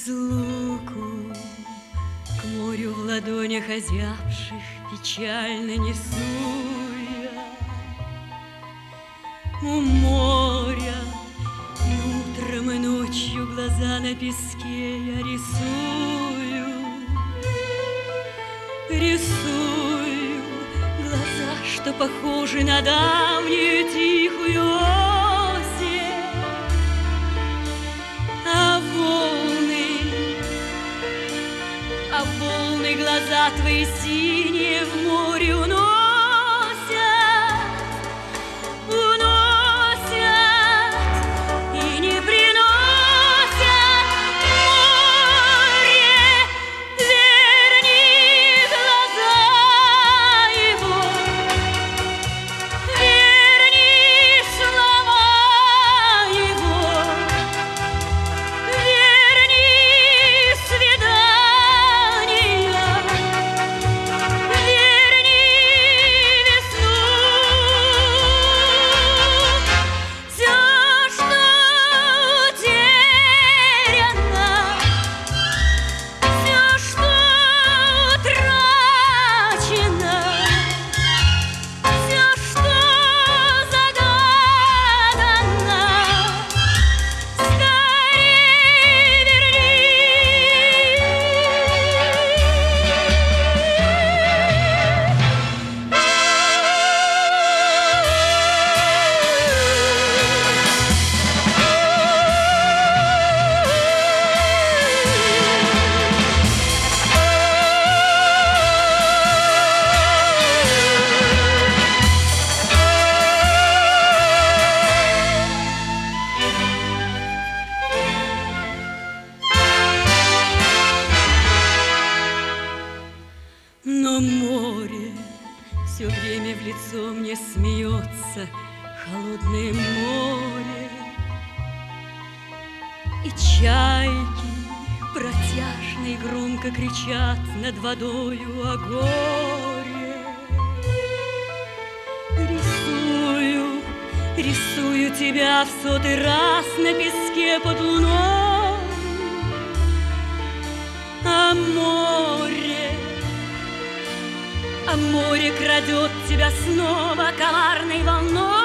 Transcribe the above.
разлуку к морю в ладонях озябших печально несу я. У моря и утром, и ночью глаза на песке я рисую. Рисую глаза, что похожи на давнюю тихую осень. А волны глаза твои синие в море уносят, и не приносят. Море, верни глаза его, верни слова его, верни свидания, верни весну. Все, что утеряно, все, что утрачено, все, что загадано, скорей верни. Но море все время в лицо мне смеется, холодное море. И чайки протяжно и громко кричат над водою о горе. Рисую, рисую тебя в 100-й раз на песке под луной. А море крадет тебя снова коварной волной.